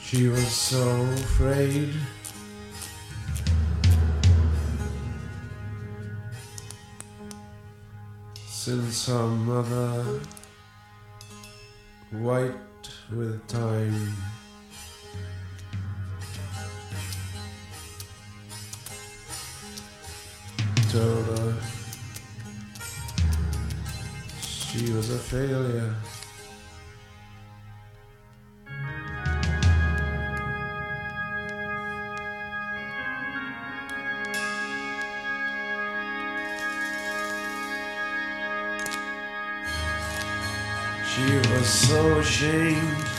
She was so afraid. Since her mother, white with time, told her she was a failure. She was so ashamed.